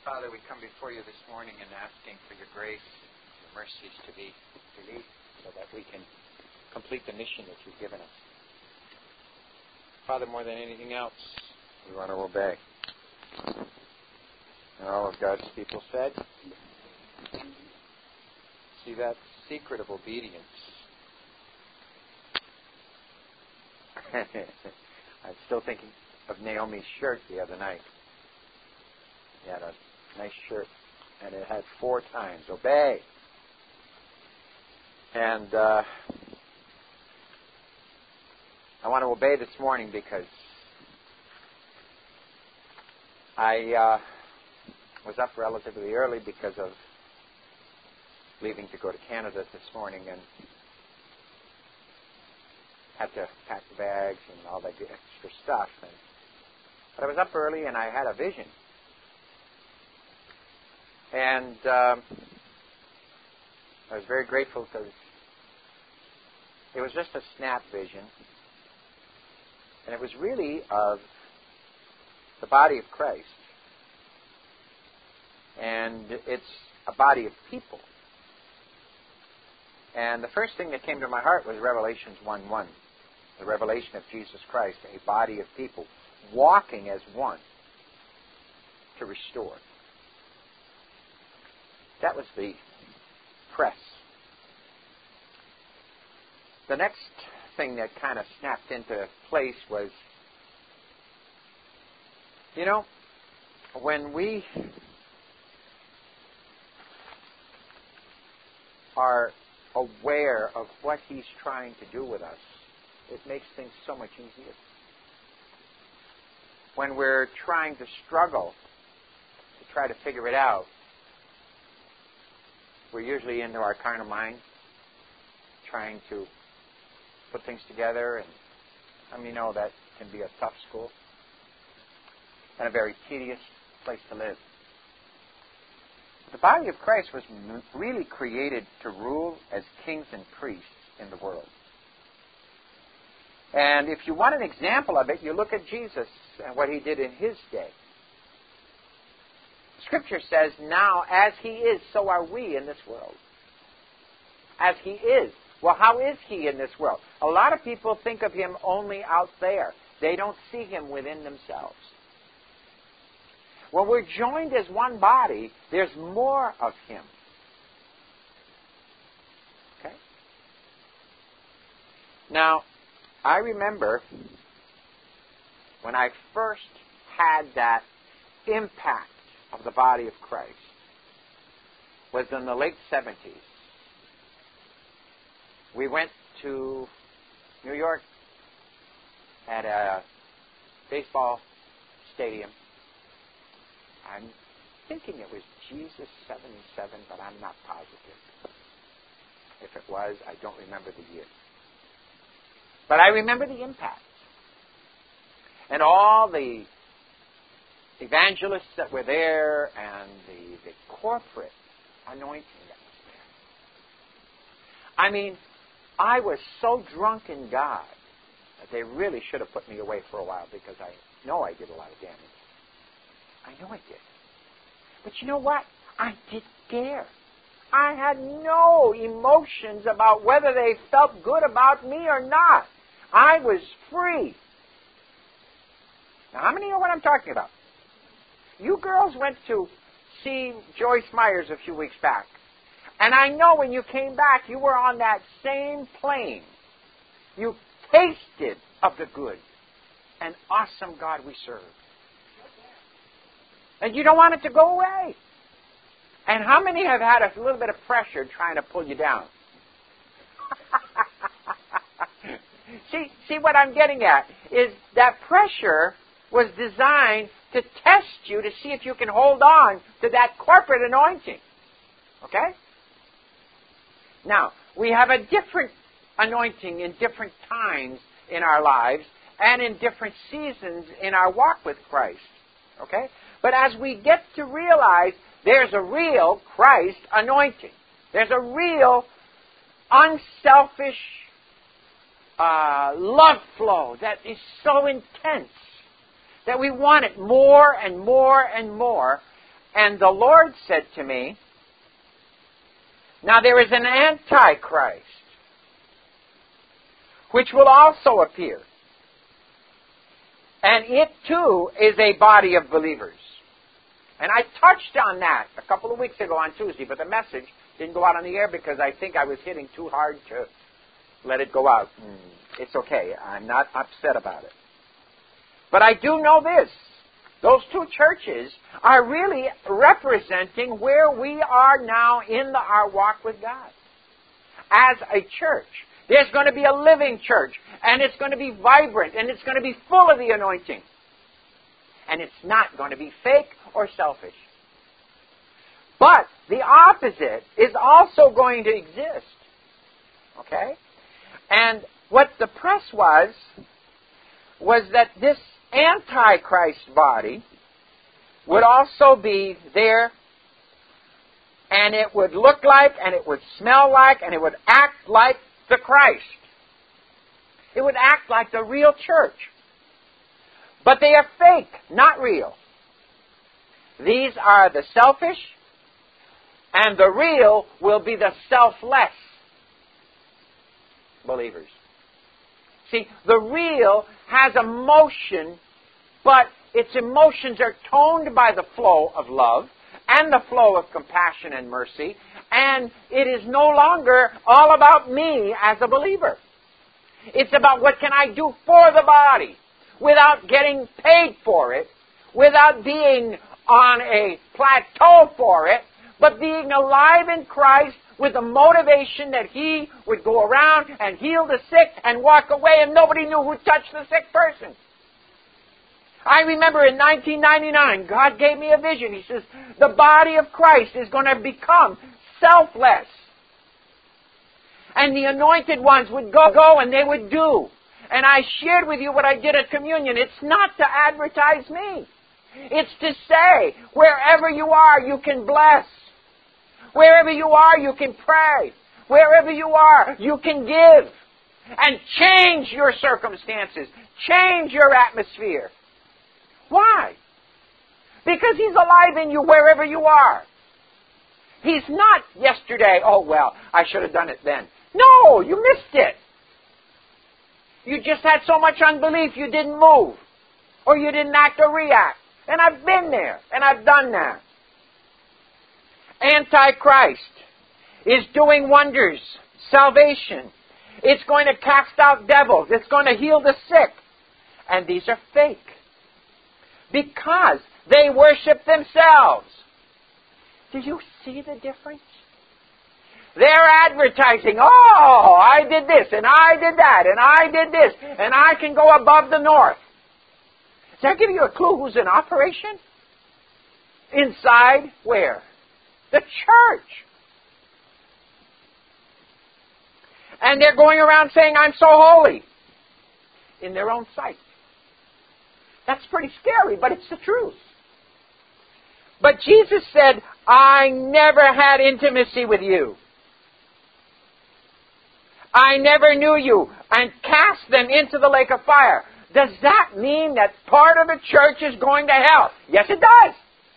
Father, we come before you this morning and asking for your grace, your mercies to be released so that we can complete the mission that you've given us. Father, more than anything else, we want to obey. And all of God's people said, see that secret of obedience. I'm still thinking of Naomi's shirt the other night. He had a nice shirt, and it had 4 times, obey. And I want to obey this morning because I was up relatively early because of leaving to go to Canada this morning and had to pack the bags and all that extra stuff. But I was up early and I had a vision. And I was very grateful because it was just a snap vision. And it was really of the body of Christ. And it's a body of people. And the first thing that came to my heart was Revelations 1:1. The revelation of Jesus Christ, a body of people walking as one to restore. That was the press. The next thing that kind of snapped into place was, when we are aware of what He's trying to do with us, it makes things so much easier. When we're trying to struggle to try to figure it out, we're usually into our carnal mind, trying to put things together, and that can be a tough school and a very tedious place to live. The body of Christ was really created to rule as kings and priests in the world. And if you want an example of it, you look at Jesus and what He did in His day. Scripture says, now as He is, so are we in this world. As He is. Well, how is He in this world? A lot of people think of Him only out there. They don't see Him within themselves. When we're joined as one body, there's more of Him. Okay? Now, I remember when I first had that impact of the body of Christ was in the late 70s. We went to New York at a baseball stadium. I'm thinking it was Jesus 77, but I'm not positive. If it was, I don't remember the year. But I remember the impact. And all the evangelists that were there and the corporate anointing that was there. I was so drunk in God that they really should have put me away for a while because I know I did a lot of damage. I know I did. But you know what? I didn't care. I had no emotions about whether they felt good about me or not. I was free. Now, how many know what I'm talking about? You girls went to see Joyce Myers a few weeks back. And I know when you came back, you were on that same plane. You tasted of the good and awesome God we serve. And you don't want it to go away. And how many have had a little bit of pressure trying to pull you down? See what I'm getting at is that pressure was designed to test you to see if you can hold on to that corporate anointing. Okay? Now, we have a different anointing in different times in our lives and in different seasons in our walk with Christ. Okay? But as we get to realize there's a real Christ anointing. There's a real unselfish love flow that is so intense that we want it more and more and more. And the Lord said to me, now there is an Antichrist, which will also appear. And it too is a body of believers. And I touched on that a couple of weeks ago on Tuesday, but the message didn't go out on the air because I think I was hitting too hard to let it go out. It's okay. I'm not upset about it. But I do know this. Those two churches are really representing where we are now in our walk with God. As a church, there's going to be a living church, and it's going to be vibrant, and it's going to be full of the anointing. And it's not going to be fake or selfish. But the opposite is also going to exist. Okay? And what the press was that this Antichrist body would also be there, and it would look like, and it would smell like, and it would act like the Christ. It would act like the real church. But they are fake, not real. These are the selfish, and the real will be the selfless believers. See, the real has emotion, but its emotions are toned by the flow of love and the flow of compassion and mercy, and it is no longer all about me as a believer. It's about what can I do for the body without getting paid for it, without being on a plateau for it, but being alive in Christ with the motivation that He would go around and heal the sick and walk away and nobody knew who touched the sick person. I remember in 1999, God gave me a vision. He says, the body of Christ is going to become selfless. And the anointed ones would go and they would do. And I shared with you what I did at communion. It's not to advertise me. It's to say, wherever you are, you can bless. Wherever you are, you can pray. Wherever you are, you can give. And change your circumstances. Change your atmosphere. Why? Because He's alive in you wherever you are. He's not yesterday, oh well, I should have done it then. No, you missed it. You just had so much unbelief you didn't move. Or you didn't act or react. And I've been there, and I've done that. Antichrist is doing wonders, salvation. It's going to cast out devils. It's going to heal the sick. And these are fake. Because they worship themselves. Do you see the difference? They're advertising, oh, I did this, and I did that, and I did this, and I can go above the north. Does that give you a clue who's in operation? Inside where? The church. And they're going around saying, I'm so holy. In their own sight. That's pretty scary, but it's the truth. But Jesus said, I never had intimacy with you. I never knew you, and cast them into the lake of fire. Does that mean that part of the church is going to hell? Yes, it does.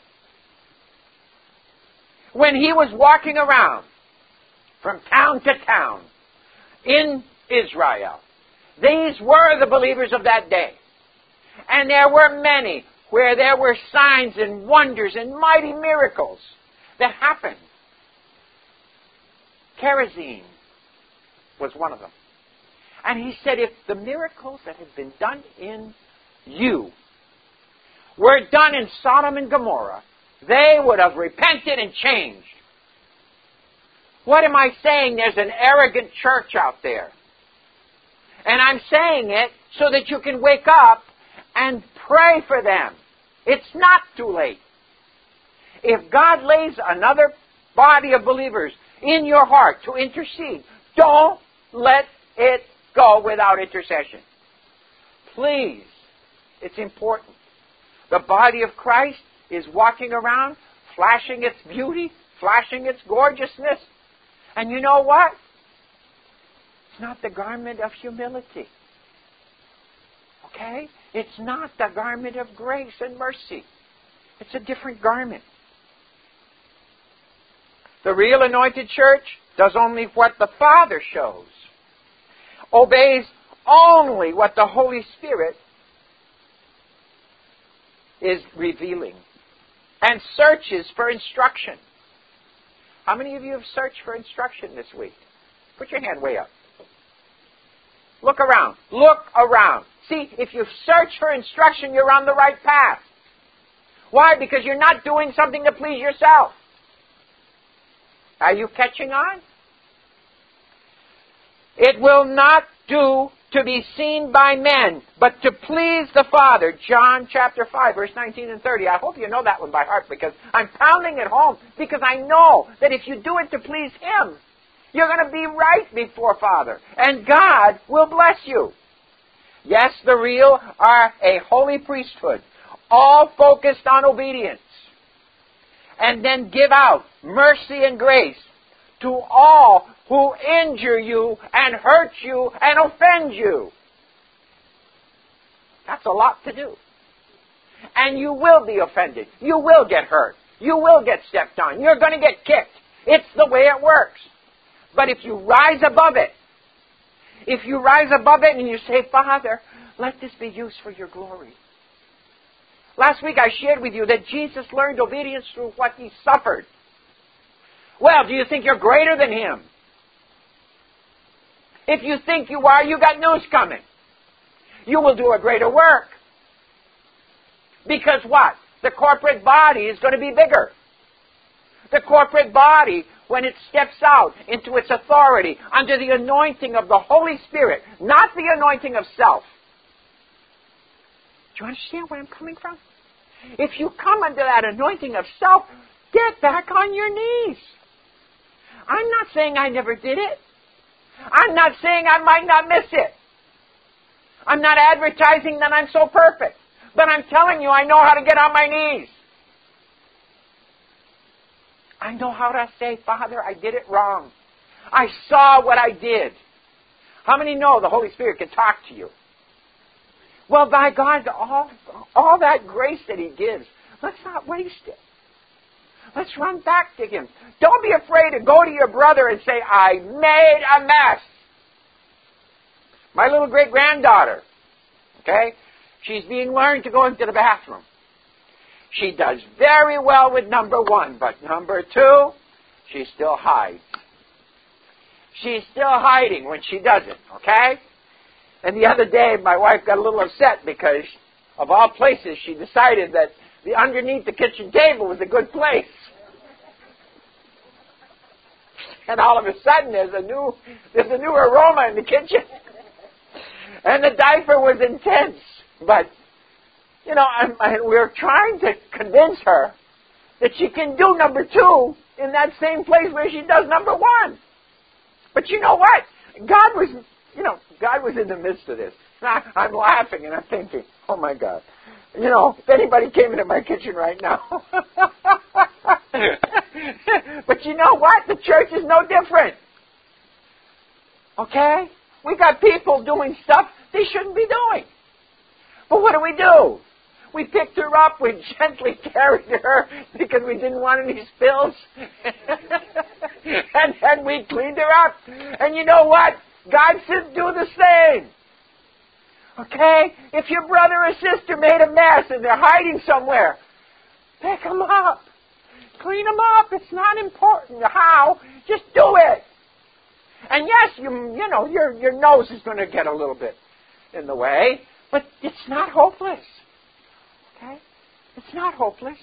When He was walking around from town to town in Israel, these were the believers of that day. And there were many where there were signs and wonders and mighty miracles that happened. Chorazin was one of them. And He said, if the miracles that have been done in you were done in Sodom and Gomorrah, they would have repented and changed. What am I saying? There's an arrogant church out there. And I'm saying it so that you can wake up and pray for them. It's not too late. If God lays another body of believers in your heart to intercede, don't let it go without intercession. Please. It's important. The body of Christ is walking around, flashing its beauty, flashing its gorgeousness. And you know what? It's not the garment of humility. Okay? It's not the garment of grace and mercy. It's a different garment. The real anointed church does only what the Father shows, obeys only what the Holy Spirit is revealing, and searches for instruction. How many of you have searched for instruction this week? Put your hand way up. Look around. Look around. See, if you search for instruction, you're on the right path. Why? Because you're not doing something to please yourself. Are you catching on? It will not do to be seen by men, but to please the Father. John chapter 5, verse 19 and 30. I hope you know that one by heart, because I'm pounding it home, because I know that if you do it to please Him, you're going to be right before Father, and God will bless you. Yes, the real are a holy priesthood, all focused on obedience, and then give out mercy and grace to all who injure you and hurt you and offend you. That's a lot to do. And you will be offended. You will get hurt. You will get stepped on. You're going to get kicked. It's the way it works. But if you rise above it, and you say, Father, let this be used for your glory. Last week I shared with you that Jesus learned obedience through what He suffered. Well, do you think you're greater than Him? If you think you are, you got news coming. You will do a greater work. Because what? The corporate body is going to be bigger. The corporate body, when it steps out into its authority under the anointing of the Holy Spirit, not the anointing of self. Do you understand where I'm coming from? If you come under that anointing of self, get back on your knees. I'm not saying I never did it. I'm not saying I might not miss it. I'm not advertising that I'm so perfect. But I'm telling you, I know how to get on my knees. I know how to say, Father, I did it wrong. I saw what I did. How many know the Holy Spirit can talk to you? Well, by God, all that grace that He gives, let's not waste it. Let's run back to Him. Don't be afraid to go to your brother and say, I made a mess. My little great-granddaughter, okay, she's being learned to go into the bathroom. She does very well with number 1, but number 2, she still hides. She's still hiding when she does it, okay? And the other day, my wife got a little upset because, of all places, she decided that the underneath the kitchen table was a good place. And all of a sudden, there's a new aroma in the kitchen. And the diaper was intense. But, you know, we're trying to convince her that she can do number 2 in that same place where she does number 1. But you know what? God was in the midst of this. I'm laughing and I'm thinking, oh my God. You know, if anybody came into my kitchen right now. But you know what? The church is no different. Okay? We got people doing stuff they shouldn't be doing. But what do? We picked her up, we gently carried her because we didn't want any spills. And then we cleaned her up. And you know what? God said do the same. Okay? If your brother or sister made a mess and they're hiding somewhere, pick them up. Clean them up. It's not important how. Just do it. And yes, you know, your nose is going to get a little bit in the way, but it's not hopeless. Okay? It's not hopeless.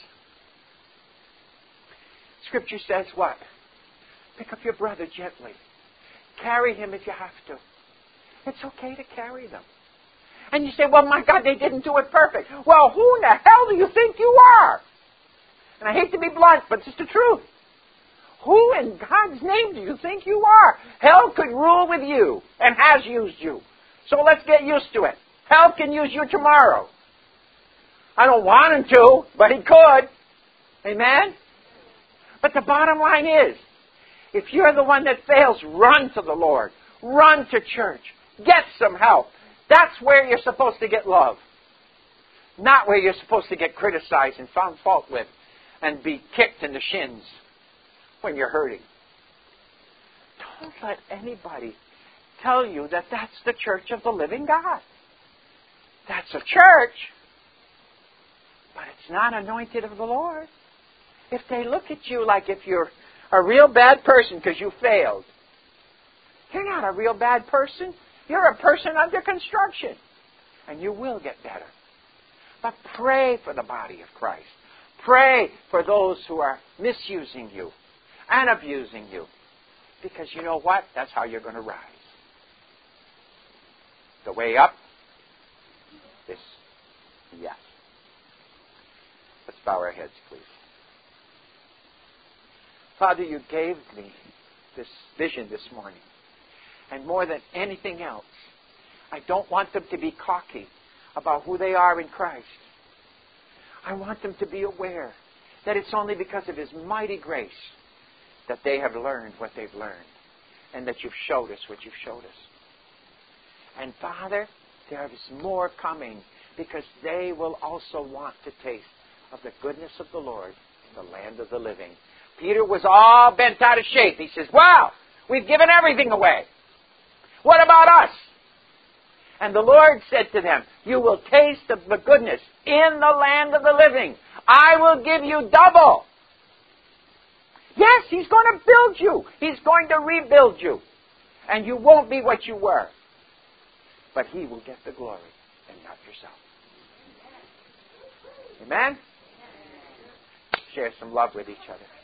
Scripture says what? Pick up your brother gently. Carry him if you have to. It's okay to carry them. And you say, well, my God, they didn't do it perfect. Well, who in the hell do you think you are? And I hate to be blunt, but it's the truth. Who in God's name do you think you are? Hell could rule with you and has used you. So let's get used to it. Hell can use you tomorrow. I don't want him to, but he could. Amen? But the bottom line is, if you're the one that fails, run to the Lord. Run to church. Get some help. That's where you're supposed to get love. Not where you're supposed to get criticized and found fault with and be kicked in the shins. when you're hurting. Don't let anybody tell you that that's the church of the living God. That's a church, but it's not anointed of the Lord. If they look at you like if you're a real bad person because you failed, you're not a real bad person. You're a person under construction. And you will get better. But pray for the body of Christ. Pray for those who are misusing you and abusing you. Because you know what? That's how you're going to rise. The way up is yes. Let's bow our heads, please. Father, you gave me this vision this morning. And more than anything else, I don't want them to be cocky about who they are in Christ. I want them to be aware that it's only because of His mighty grace that they have learned what they've learned and that you've showed us what you've showed us. And Father, there is more coming because they will also want to taste of the goodness of the Lord in the land of the living. Peter was all bent out of shape. He says, wow, we've given everything away. What about us? And the Lord said to them, you will taste of the goodness in the land of the living. I will give you double. Yes, He's going to build you. He's going to rebuild you. And you won't be what you were. But He will get the glory and not yourself. Amen? Share some love with each other.